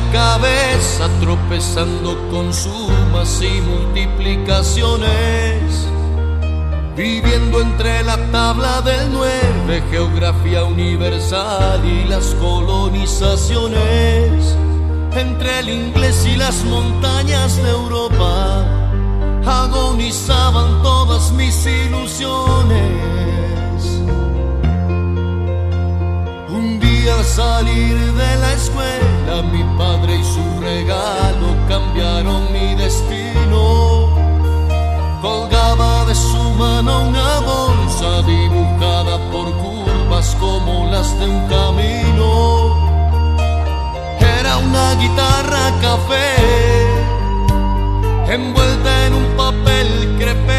cabeza tropezando con sumas y multiplicaciones, viviendo entre la tabla del 9, geografía universal y las colonizaciones, entre el inglés y las montañas de Europa, agonizaban todas mis ilusiones. Un día al salir de la escuela, mi padre y su regalo cambiaron mi destino. Colgaba de su mano una bolsa dibujada por curvas como las de un camino. Era una guitarra café envuelta en un papel crepé.